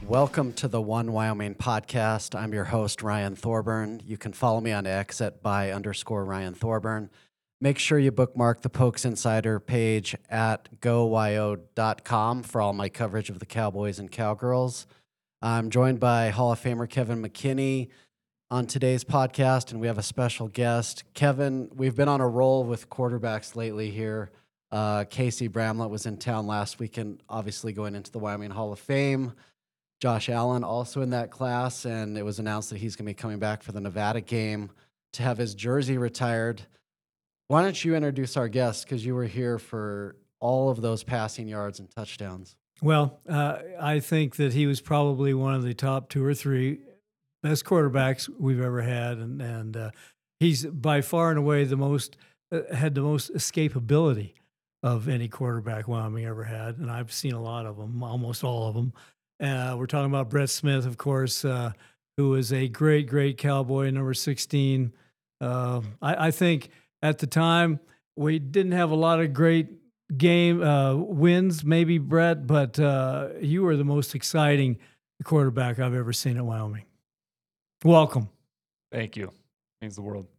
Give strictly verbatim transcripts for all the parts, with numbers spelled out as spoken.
Welcome to the One Wyoming podcast. I'm your host, Ryan Thorburn. You can follow me on X at by underscore Ryan Thorburn. Make sure you bookmark the Pokes Insider page at go y o dot com for all my coverage of the Cowboys and Cowgirls. I'm joined by Hall of Famer Kevin McKinney on today's podcast, and we have a special guest. Kevin, we've been on a roll with quarterbacks lately here. Uh, Casey Bramlett was in town last weekend, obviously going into the Wyoming Hall of Fame. Josh Allen also in that class, and it was announced that he's going to be coming back for the Nevada game to have his jersey retired. Why don't you introduce our guest, because you were here for all of those passing yards and touchdowns? Well, uh, I think that he was probably one of the top two or three best quarterbacks we've ever had, and and uh, he's by far and away the most uh, had the most escapability of any quarterback Wyoming ever had, and I've seen a lot of them, almost all of them. Uh, we're talking about Brett Smith, of course, uh, who was a great, great Cowboy, number sixteen. Uh, I, I think at the time we didn't have a lot of great game uh, wins, maybe, Brett, but uh, you were the most exciting quarterback I've ever seen at Wyoming. Welcome. Thank you. Means the world.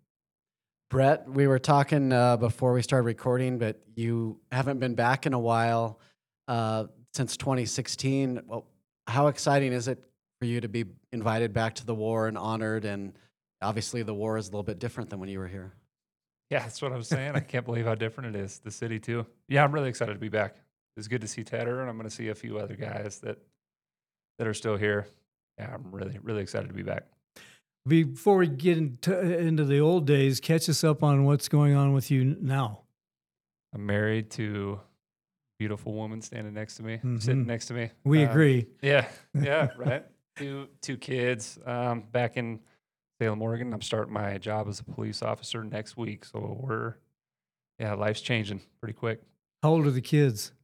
Brett, we were talking uh, before we started recording, but you haven't been back in a while uh, since twenty sixteen. Well, how exciting is it for you to be invited back to the war and honored? And obviously the war is a little bit different than when you were here. Yeah, that's what I was saying. I can't believe how different it is. The city too. Yeah, I'm really excited to be back. It's good to see Tedder, and I'm going to see a few other guys that that are still here. Yeah, I'm really, really excited to be back. Before we get into, into the old days, catch us up on what's going on with you now. I'm married to a beautiful woman standing next to me, Mhm. sitting next to me. We Um, agree. Yeah, yeah, right. Two two kids. Um, back in Salem, Oregon. I'm starting my job as a police officer next week, so we're yeah, life's changing pretty quick. How old are the kids?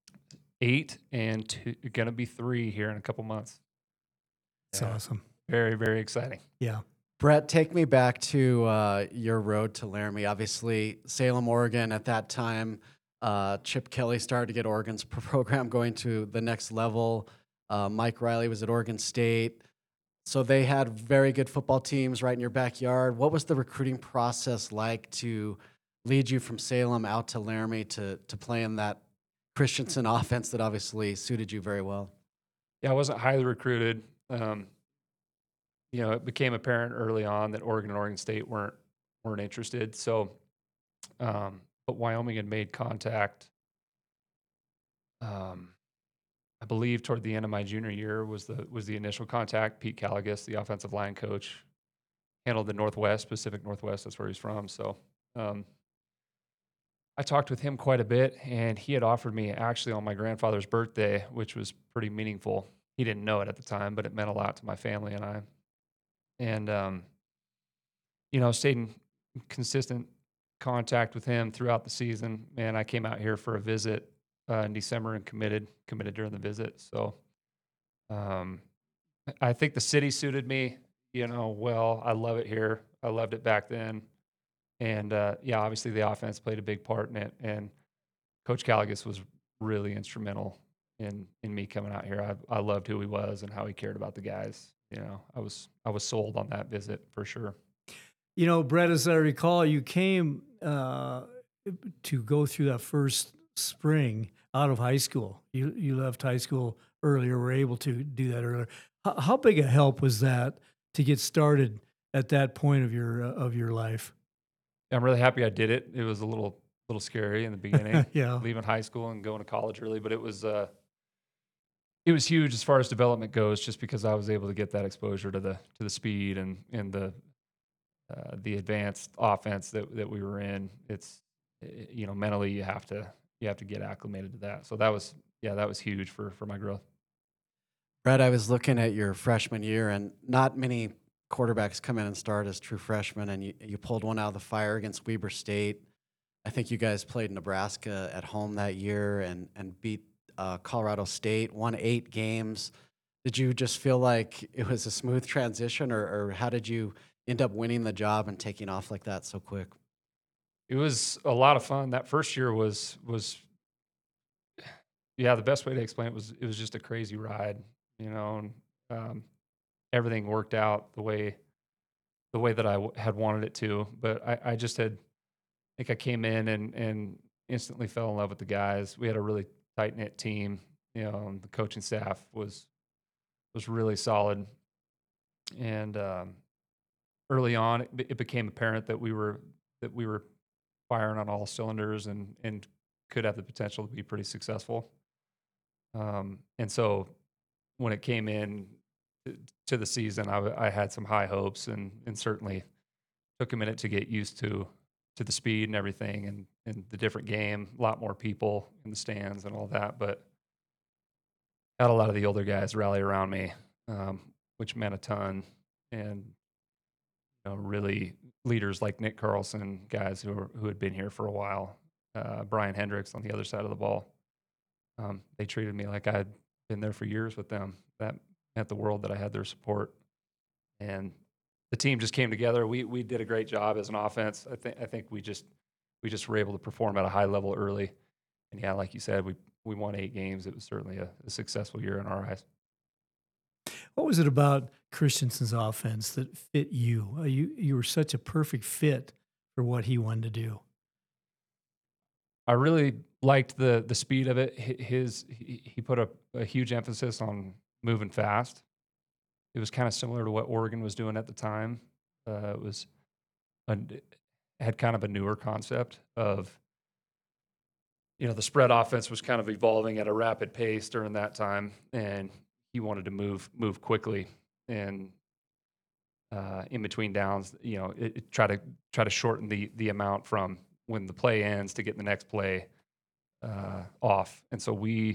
Eight and two, gonna be three here in a couple months. That's Yeah. awesome. Very, very exciting. Yeah. Brett, take me back to uh, your road to Laramie. Obviously, Salem, Oregon, at that time, uh, Chip Kelly started to get Oregon's program going to the next level. Uh, Mike Riley was at Oregon State. So they had very good football teams right in your backyard. What was the recruiting process like to lead you from Salem out to Laramie to, to play in that Christensen offense that obviously suited you very well? Yeah, I wasn't highly recruited. Um, you know, it became apparent early on that Oregon and Oregon State weren't weren't interested. So, um, but Wyoming had made contact. Um, I believe toward the end of my junior year was the was the initial contact. Pete Caligus, the offensive line coach, handled the Northwest, Pacific Northwest. That's where he's from. So, um, I talked with him quite a bit, and he had offered me actually on my grandfather's birthday, which was pretty meaningful. He didn't know it at the time, but it meant a lot to my family and I. And um, you know, stayed in consistent contact with him throughout the season. And I came out here for a visit uh, in December and committed committed during the visit. So um, I think the city suited me. You know, well, I love it here. I loved it back then. And uh, yeah, obviously the offense played a big part in it. And Coach Caligus was really instrumental in in me coming out here. I I loved who he was and how he cared about the guys. You know, I was I was sold on that visit for sure. You know, Brett, as I recall, you came uh, to go through that first spring out of high school. You you left high school earlier, were able to do that earlier. How, how big a help was that to get started at that point of your uh, of your life? I'm really happy I did it. It was a little little scary in the beginning, Yeah. leaving high school and going to college early, but it was uh it was huge as far as development goes, just because I was able to get that exposure to the to the speed and and the uh, the advanced offense that that we were in. It's eh, you know, mentally you have to you have to get acclimated to that. So that was yeah, that was huge for for my growth. Brett, I was looking at your freshman year, and not many quarterbacks come in and start as true freshmen, and you, you pulled one out of the fire against Weber State. I think you guys played Nebraska at home that year and, and beat uh, Colorado State, won eight games. Did you just feel like it was a smooth transition, or, or how did you end up winning the job and taking off like that so quick? It was a lot of fun. That first year was was yeah, the best way to explain it was it was just a crazy ride. you know, and um, everything worked out the way the way that I w- had wanted it to. But I, I just had, I think I came in and and instantly fell in love with the guys. We had a really tight knit team. You know, and the coaching staff was was really solid, and um, early on, it, be- it became apparent that we were that we were firing on all cylinders and and could have the potential to be pretty successful. Um, and so when it came in t- to the season, I, w- I had some high hopes, and and certainly took a minute to get used to to the speed and everything, and and the different game. A lot more people in the stands and all that, but had a lot of the older guys rally around me, um, which meant a ton. And you know, really leaders like Nick Carlson, guys who were, who had been here for a while, uh, Brian Hendricks on the other side of the ball. Um, they treated me like I had been there for years with them. That meant the world that I had their support, and the team just came together. We we did a great job as an offense. I think I think we just we just were able to perform at a high level early. And yeah, like you said, we we won eight games. It was certainly a, a successful year in our eyes. What was it about Christensen's offense that fit you? Uh, you you were such a perfect fit for what he wanted to do. I really liked the the speed of it. Hi- His he, he put a, a huge emphasis on moving fast. It was kind of similar to what Oregon was doing at the time. Uh, it was a, had kind of a newer concept of, you know, the spread offense was kind of evolving at a rapid pace during that time, and he wanted to move move quickly and uh, in between downs, you know, it, it try to try to shorten the the amount from when the play ends to get the next play uh, off. And so we,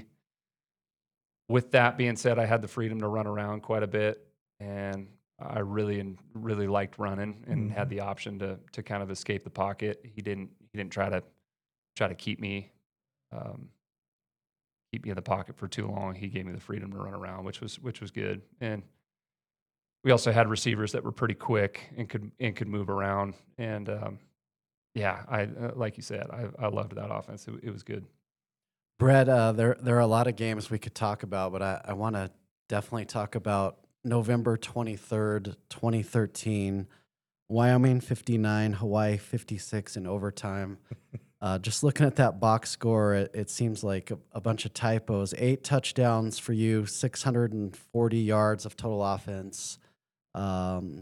with that being said, I had the freedom to run around quite a bit, and I really and really liked running and had Mhm. the option to to kind of escape the pocket. He didn't he didn't try to try to keep me um, keep me in the pocket for too long. He gave me the freedom to run around, which was which was good. And we also had receivers that were pretty quick and could and could move around. And um, yeah, I uh, like you said, I I loved that offense. It, it was good. Brett, uh, there there are a lot of games we could talk about, but I, I want to definitely talk about November twenty-third, twenty thirteen, Wyoming fifty-nine, Hawaii fifty-six in overtime. Uh, just looking at that box score, it, it seems like a, a bunch of typos. Eight touchdowns for you, six hundred forty yards of total offense. Um,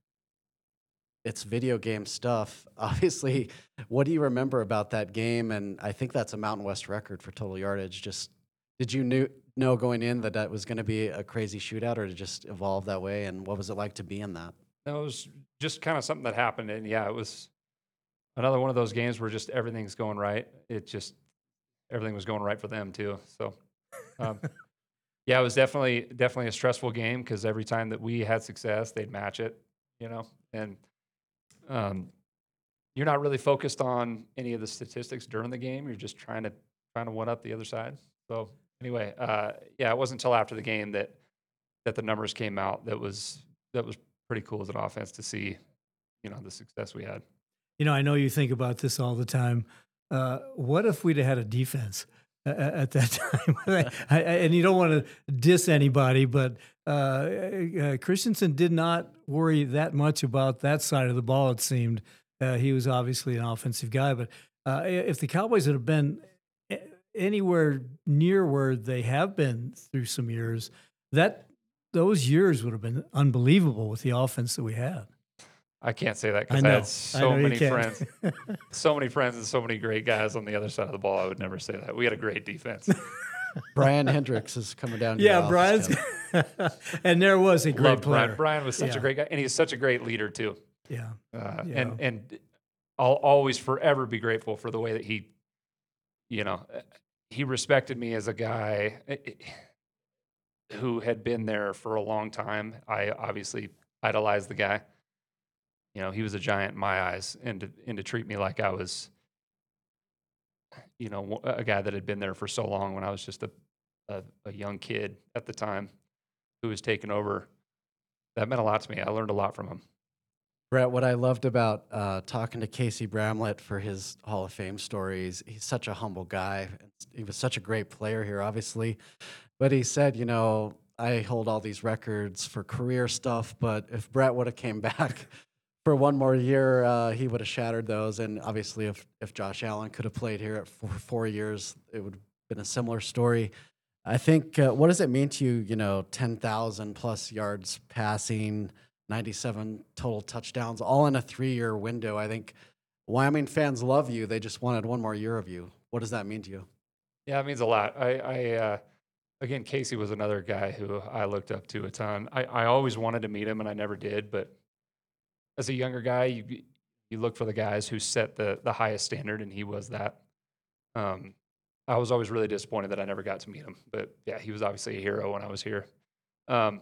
it's video game stuff. Obviously, what do you remember about that game? And I think that's a Mountain West record for total yardage. Just did you knew, know going in that that was going to be a crazy shootout, or did it just evolve that way? And what was it like to be in that? That was just kind of something that happened, and yeah, it was another one of those games where just everything's going right. It just everything was going right for them too. So um, yeah, it was definitely definitely a stressful game because every time that we had success, they'd match it, you know, and um, you're not really focused on any of the statistics during the game. You're just trying to trying to one up the other side. So anyway, uh, yeah, it wasn't until after the game that that the numbers came out. That was that was pretty cool as an offense to see, you know, the success we had. You know, I know you think about this all the time. Uh, what if we'd have had a defense a- a- at that time? I, I, and you don't want to diss anybody, but uh, uh, Christensen did not worry that much about that side of the ball, it seemed. Uh, he was obviously an offensive guy, but uh, if the Cowboys had been a- anywhere near where they have been through some years, that those years would have been unbelievable with the offense that we had. I can't say that I because I, know. had I so know you many can't. friends, so many friends, and so many great guys on the other side of the ball. I would never say that. We had a great defense. Brian Hendricks is coming down. To Yeah, your Brian's, office, Kevin. and there was a great Loved player. Brian. Brian was such Yeah. a great guy, and he's such a great leader too. Yeah, Uh, Yeah. And and I'll always forever be grateful for the way that he, you know, uh, he respected me as a guy uh, uh, who had been there for a long time. I obviously idolized the guy. You know, he was a giant in my eyes, and to, and to treat me like I was, you know, a guy that had been there for so long when I was just a, a, a young kid at the time who was taking over. That meant a lot to me. I learned a lot from him. Brett, what I loved about uh, talking to Casey Bramlett for his Hall of Fame stories, he's such a humble guy. He was such a great player here, obviously. But he said, you know, I hold all these records for career stuff, but if Brett would have came back for one more year, uh, he would have shattered those. And obviously, if if Josh Allen could have played here at four, four years, it would have been a similar story. I think. Uh, what does it mean to you? You know, ten thousand plus yards passing, ninety-seven total touchdowns, all in a three-year window. I think Wyoming fans love you. They just wanted one more year of you. What does that mean to you? Yeah, it means a lot. I, I uh, again, Casey was another guy who I looked up to a ton. I, I always wanted to meet him, and I never did. But as a younger guy, you you look for the guys who set the the highest standard, and he was that. Um, I was always really disappointed that I never got to meet him. But yeah, he was obviously a hero when I was here. Um,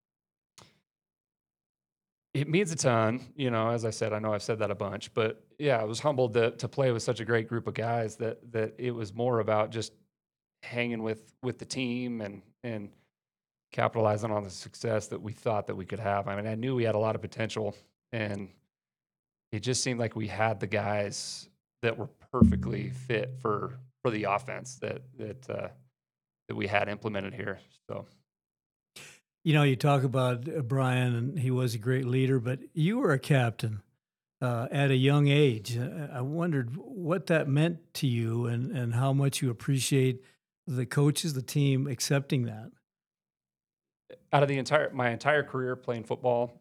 it means a ton, you know. As I said, I know I've said that a bunch, but yeah, I was humbled to to play with such a great group of guys that that it was more about just hanging with with the team and and capitalizing on the success that we thought that we could have. I mean, I knew we had a lot of potential, and it just seemed like we had the guys that were perfectly fit for for the offense that that uh, that we had implemented here. So You know, you talk about uh, Brian, and he was a great leader, but you were a captain uh, at a young age. Uh, I wondered what that meant to you, and, and how much you appreciate the coaches, the team accepting that. out of the entire my entire career playing football,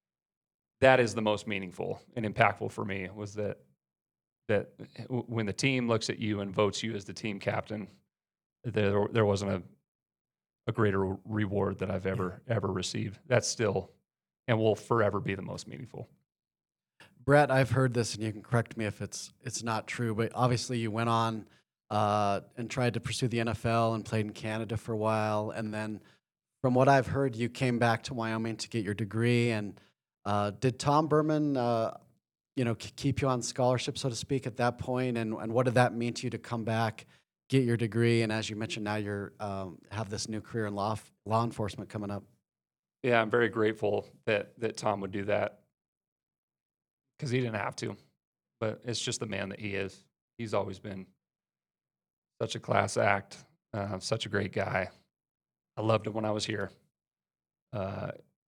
that is the most meaningful and impactful for me was that that w- when the team looks at you and votes you as the team captain, there there wasn't a, a greater reward that I've Yeah. ever ever received. That's still and will forever be the most meaningful. Brett, I've heard this, and you can correct me if it's it's not true, but obviously you went on uh, and tried to pursue the N F L and played in Canada for a while, and then from what I've heard, you came back to Wyoming to get your degree. And uh, did Tom Berman, uh, you know, k- keep you on scholarship, so to speak, at that point? And and what did that mean to you to come back, get your degree, and as you mentioned, now you're um, have this new career in law f- law enforcement coming up? Yeah, I'm very grateful that that Tom would do that because he didn't have to, but it's just the man that he is. He's always been such a class act, uh, such a great guy. I loved him when I was here. Uh,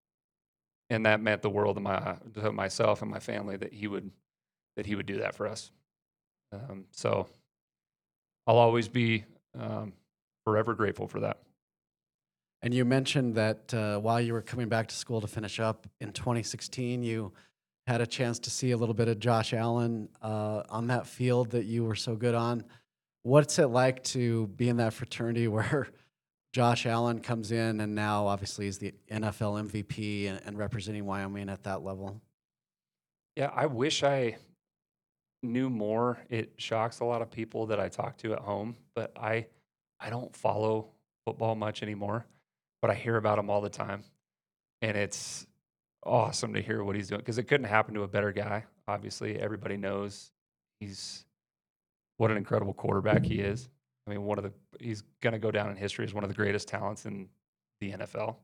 and that meant the world to my to myself and my family that he would that he would do that for us. Um, so I'll always be um, forever grateful for that. And you mentioned that uh, while you were coming back to school to finish up in twenty sixteen, you had a chance to see a little bit of Josh Allen uh, on that field that you were so good on. What's it like to be in that fraternity where Josh Allen comes in and now obviously he's the N F L M V P and, and representing Wyoming at that level? Yeah, I wish I knew more. It shocks a lot of people that I talk to at home, but I I don't follow football much anymore, but I hear about him all the time, and it's awesome to hear what he's doing because it couldn't happen to a better guy. Obviously, everybody knows he's what an incredible quarterback he is. I mean, one of the he's going to go down in history as one of the greatest talents in the N F L.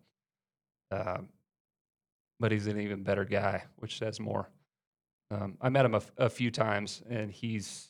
Um, but he's an even better guy, which says more. Um, I met him a, f- a few times, and he's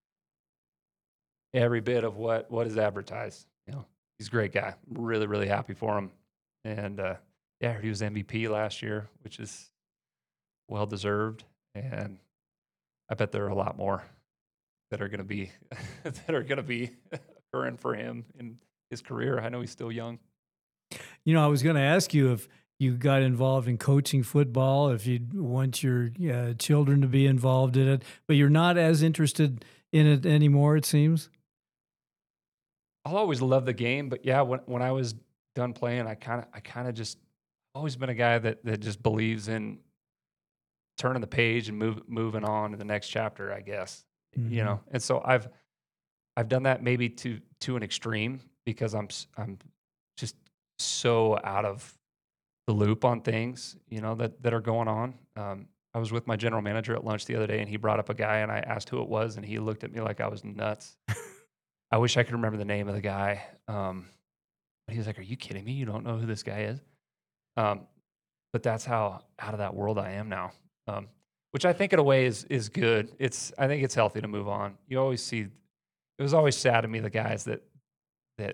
every bit of what what is advertised. You know, he's a great guy. Really, really happy for him. And uh, yeah, he was M V P last year, which is well deserved. And I bet there are a lot more that are going to be that are going to be occurring for him in his career. I know he's still young. You know, I was going to ask you if you got involved in coaching football, if you want your uh, children to be involved in it, but you're not as interested in it anymore, it seems. I'll always love the game, but yeah, when when I was done playing, I kind of I kind of just always been a guy that that just believes in turning the page and move moving on to the next chapter, I guess. You Hmm. know. And so I've I've done that maybe to to an extreme because I'm s- I'm just so out of the loop on things, you know, that that are going on. Um, I was with my general manager at lunch the other day, and he brought up a guy, and I asked who it was, and he looked at me like I was nuts. I wish I could remember the name of the guy. Um, but he was like, "Are you kidding me? You don't know who this guy is?" Um, but that's how out of that world I am now. Um, which I think in a way is is good. It's I think it's healthy to move on. You always see it was always sad to me the guys that that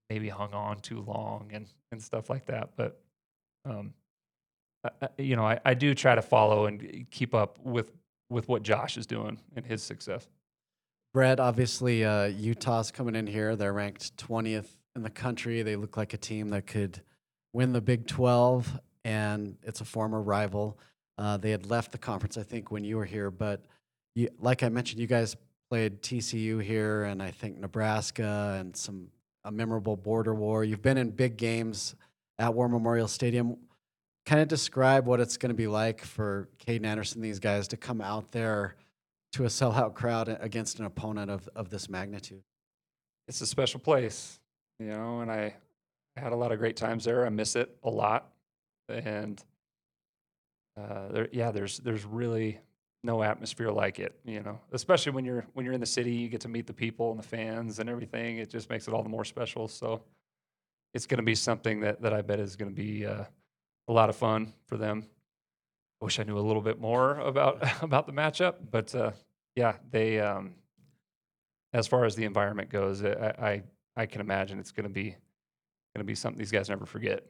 maybe hung on too long and and stuff like that. But um, I, I- you know, I, I do try to follow and keep up with with what Josh is doing and his success. Brett, obviously, uh, Utah's coming in here. They're ranked twentieth in the country. They look like a team that could win the Big twelve, and it's a former rival. Uh, they had left the conference, I think, when you were here. But you, like I mentioned, you guys played T C U here, and I think Nebraska, and some a memorable border war. You've been in big games at War Memorial Stadium. Kind of describe what it's going to be like for Caden Anderson, these guys, to come out there to a sellout crowd against an opponent of, of this magnitude. It's a special place, you know, and I had a lot of great times there. I miss it a lot, and uh, there, yeah, there's there's really no atmosphere like it, you know. Especially when you're when you're in the city, you get to meet the people and the fans and everything. It just makes it all the more special. So it's going to be something that that I bet is going to be uh, a lot of fun for them. I wish I knew a little bit more about about the matchup, but uh, yeah, they um, as far as the environment goes, I I, I can imagine it's going to be going to be something these guys never forget.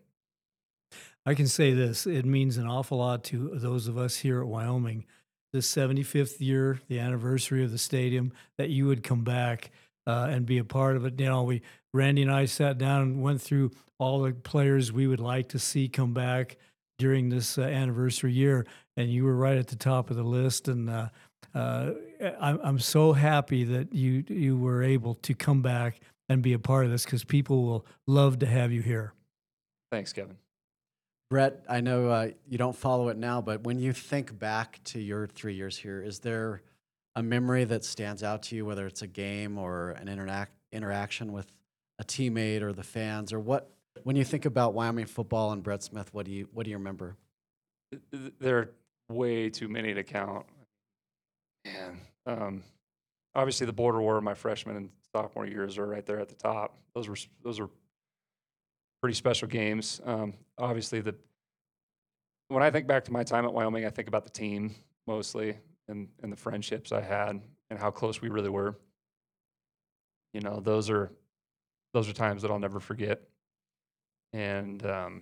I can say this, it means an awful lot to those of us here at Wyoming. The seventy-fifth year, the anniversary of the stadium, that you would come back uh, and be a part of it. You know, we Randy and I sat down and went through all the players we would like to see come back during this uh, anniversary year, and you were right at the top of the list. And uh, uh, I'm I'm so happy that you you were able to come back and be a part of this, because people will love to have you here. Thanks, Kevin. Brett, I know uh, you don't follow it now, but when you think back to your three years here, is there a memory that stands out to you, whether it's a game or an interact interaction with a teammate or the fans, or what? When you think about Wyoming football and Brett Smith, what do you what do you remember? Th- There are way too many to count. Man, um, obviously the border war my freshman and sophomore years are right there at the top. Those were s- those are pretty special games. Um, obviously the when I think back to my time at Wyoming, I think about the team mostly and and the friendships I had and how close we really were. You know, those are those are times that I'll never forget. And um,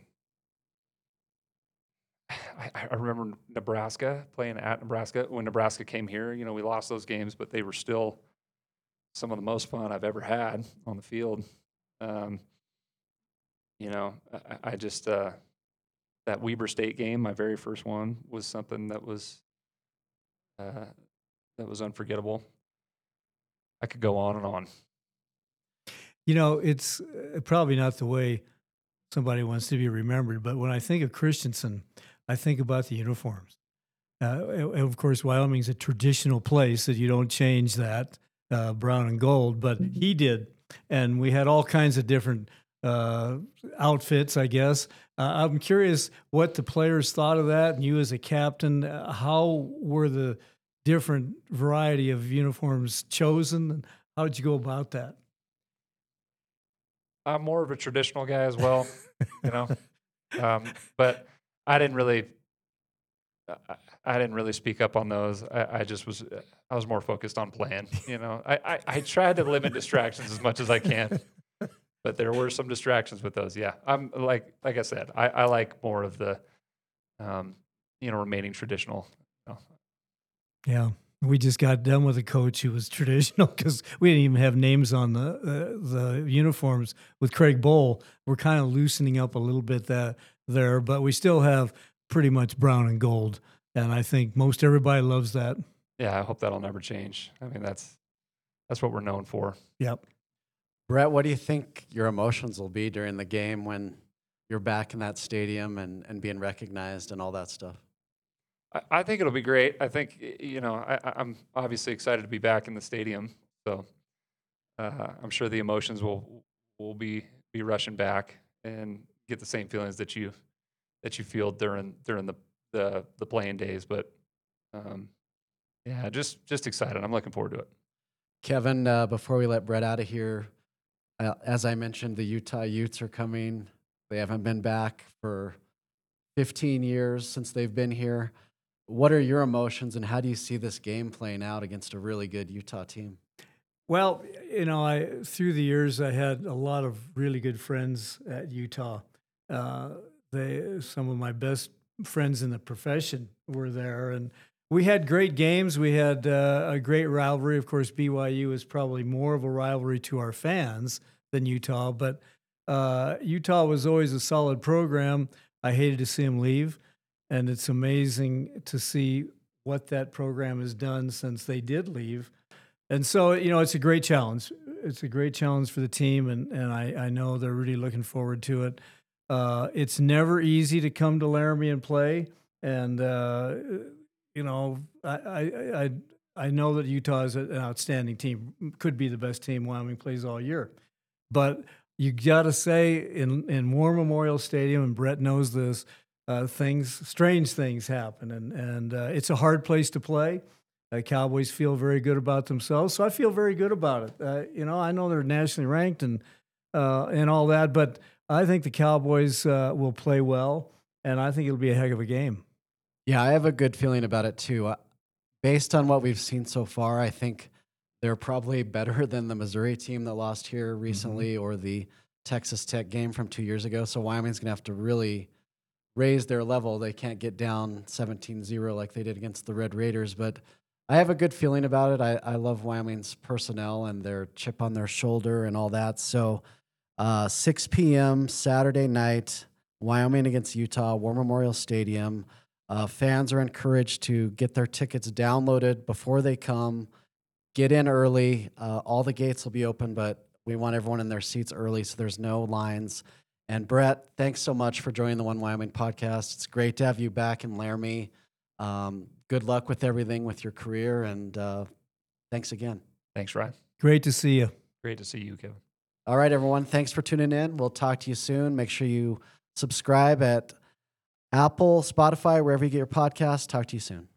I, I remember Nebraska, playing at Nebraska when Nebraska came here. You know, we lost those games, but they were still some of the most fun I've ever had on the field. Um, you know, I, I just uh, that Weber State game, my very first one, was something that was uh, that was unforgettable. I could go on and on. You know, it's uh, probably not the way somebody wants to be remembered, but when I think of Christensen, I think about the uniforms. Uh, and of course, Wyoming's a traditional place that you don't change that uh, brown and gold, but he did, and we had all kinds of different uh, outfits, I guess. Uh, I'm curious what the players thought of that, and you as a captain, uh, how were the different variety of uniforms chosen, and how did you go about that? I'm more of a traditional guy as well, you know, um, but I didn't really I I didn't really speak up on those. I, I just was I was more focused on playing. You know, I, I, I tried to limit distractions as much as I can, but there were some distractions with those. Yeah, I'm like like I said, I, I like more of the, um, you know, remaining traditional. You know. Yeah. We just got done with a coach who was traditional, because we didn't even have names on the uh, the uniforms. With Craig Bowl, we're kind of loosening up a little bit that there, but we still have pretty much brown and gold, and I think most everybody loves that. Yeah, I hope that'll never change. I mean, that's that's what we're known for. Yep. Brett, what do you think your emotions will be during the game when you're back in that stadium and, and being recognized and all that stuff? I, I think it'll be great. I think y- you know I, I- I'm obviously excited to be back in the stadium. So uh, I'm sure the emotions will will be be rushing back and get the same feelings that you that you feel during during the the, the playing days. But um, yeah, just just excited. I'm looking forward to it. Kevin, uh, before we let Brett out of here, uh, as I mentioned, the Utah Utes are coming. They haven't been back for fifteen years since they've been here. What are your emotions, and how do you see this game playing out against a really good Utah team? Well, you know, I through the years I had a lot of really good friends at Utah. Uh, they some of my best friends in the profession were there, and we had great games. We had uh, a great rivalry. Of course, B Y U is probably more of a rivalry to our fans than Utah, but uh, Utah was always a solid program. I hated to see them leave, and it's amazing to see what that program has done since they did leave. And so, you know, it's a great challenge. It's a great challenge for the team, and, and I, I know they're really looking forward to it. Uh, it's never easy to come to Laramie and play, and uh, you know, I, I I I know that Utah is an outstanding team, could be the best team Wyoming plays all year, but you got to say in in War Memorial Stadium, and Brett knows this, uh, things strange things happen, and and uh, it's a hard place to play. Uh, Cowboys feel very good about themselves, so I feel very good about it. Uh, you know, I know they're nationally ranked and uh, and all that, but I think the Cowboys uh, will play well, and I think it'll be a heck of a game. Yeah, I have a good feeling about it too. Uh, based on what we've seen so far, I think they're probably better than the Missouri team that lost here recently mm-hmm. or the Texas Tech game from two years ago. So Wyoming's going to have to really raise their level. They can't get down seventeen zero like they did against the Red Raiders, but I have a good feeling about it. I, I love Wyoming's personnel and their chip on their shoulder and all that. So uh, six p.m. Saturday night, Wyoming against Utah, War Memorial Stadium. Uh, fans are encouraged to get their tickets downloaded before they come. Get in early. Uh, all the gates will be open, but we want everyone in their seats early so there's no lines. And Brett, thanks so much for joining the One Wyoming podcast. It's great to have you back in Laramie. Um, good luck with everything with your career, and uh, thanks again. Thanks, Ryan. Great to see you. Great to see you, Kevin. All right, everyone. Thanks for tuning in. We'll talk to you soon. Make sure you subscribe at Apple, Spotify, wherever you get your podcasts. Talk to you soon.